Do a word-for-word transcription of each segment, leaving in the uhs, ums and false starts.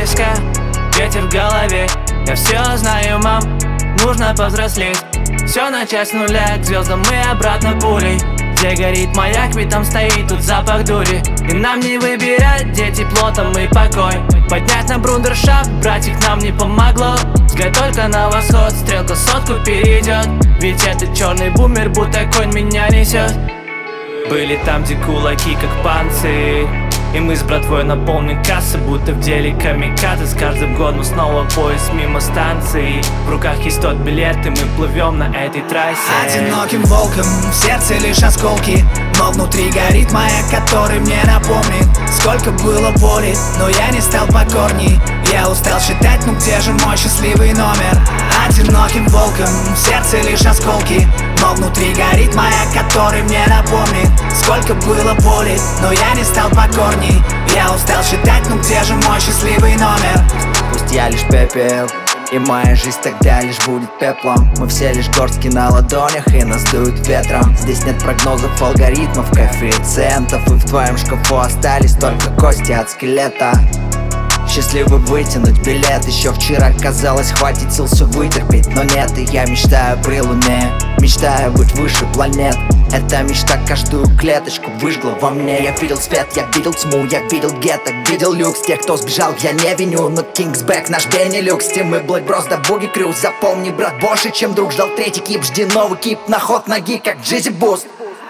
виска, ветер в голове. Я все знаю, мам, нужно повзрослеть. Все начать с нуля, к звездам мы обратно пулей. Где горит маяк, ведь там стоит тут запах дури. И нам не выбирать, где тепло, там и покой. Поднять на брундершафт, братик, нам не помогло. Взгляд только на восход, стрелка сотку перейдет. Ведь этот черный бумер, будто конь меня несет. Были там, где кулаки, как панцирь, и мы с братвой наполним кассы, будто в деле камикадзе. С каждым годом снова поезд мимо станции. В руках есть тот билет, и мы плывем на этой трассе. Одиноким волком, в сердце лишь осколки, но внутри горит маяк, который мне напомнит, сколько было боли, но я не стал покорней. Я устал считать, ну где же мой счастливый номер? Одиноким волком, в сердце лишь осколки, но внутри горит маяк, который мне напомнит, сколько было боли, но я не стал покорней. Я устал считать, ну где же мой счастливый номер? Пусть я лишь пепел, и моя жизнь тогда лишь будет пеплом. Мы все лишь горстки на ладонях, и нас дует ветром. Здесь нет прогнозов, алгоритмов, коэффициентов, и в твоем шкафу остались только кости от скелета. Счастливый вытянуть билет. Еще вчера казалось, хватит сил все вытерпеть, но нет, и я мечтаю при луне, мечтаю быть выше планет. Эта мечта каждую клеточку выжгла во мне. Я видел свет, я видел тьму, я видел гетто, видел люкс. Тех, кто сбежал, я не виню, но Kingsback наш Бенилюкс. Тимы Black Bros да Буги Крю. Запомни, брат, больше чем друг. Ждал третий кип, жди новый кип. На ход ноги, как Джизи Буст.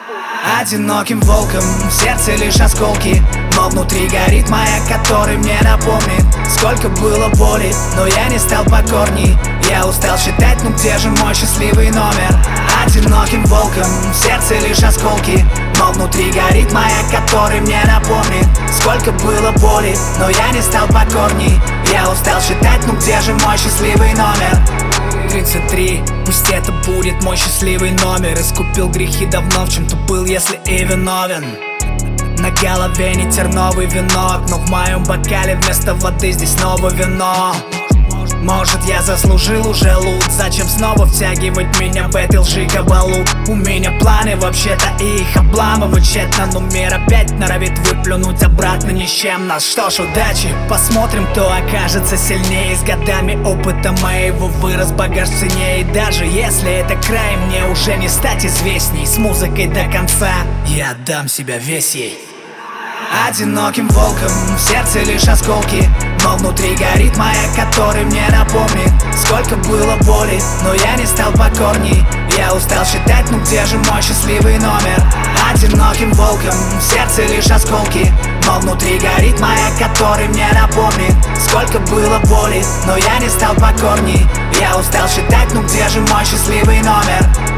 Одиноким волком, в сердце лишь осколки, но внутри горит маяк, который мне напомнит, сколько было боли, но я не стал покорней. Я устал считать, ну где же мой счастливый номер? Одиноким волком, в сердце лишь осколки, но внутри горит маяк, который мне напомнит, сколько было боли, но я не стал покорней. Я устал считать, ну где же мой счастливый номер? тридцать три, пусть это будет мой счастливый номер. Искупил грехи давно, в чем-то был, если и виновен. На голове не терновый венок, но в моем бокале вместо воды здесь снова вино. Может, я заслужил уже лут, зачем снова втягивать меня в этой лжи кабалу? У меня планы вообще-то, и их обламывать тщетно, но мир опять норовит выплюнуть обратно ни с чем нас. Что ж, удачи, посмотрим, кто окажется сильнее. С годами опыта моего вырос багаж в цене. И даже если это край, мне уже не стать известней. С музыкой до конца я отдам себя весь ей. Одиноким волком, в сердце лишь осколки, но внутри горит маяк, который мне напомнит, сколько было боли, но я не стал покорней. Я устал считать, ну где же мой счастливый номер? Одиноким волком, в сердце лишь осколки, но внутри горит маяк, который мне напомнит, сколько было боли, но я не стал покорней. Я устал считать, ну где же мой счастливый номер?